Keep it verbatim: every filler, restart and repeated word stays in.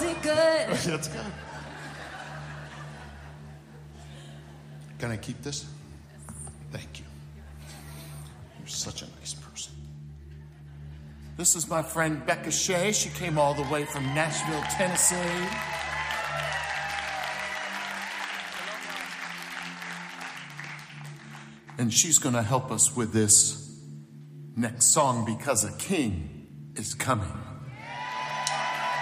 it good? That's good. Can I keep this? Thank you. You're such a nice person. This is my friend Becca Shea. She came all the way from Nashville, Tennessee. And she's going to help us with this next song because a king is coming.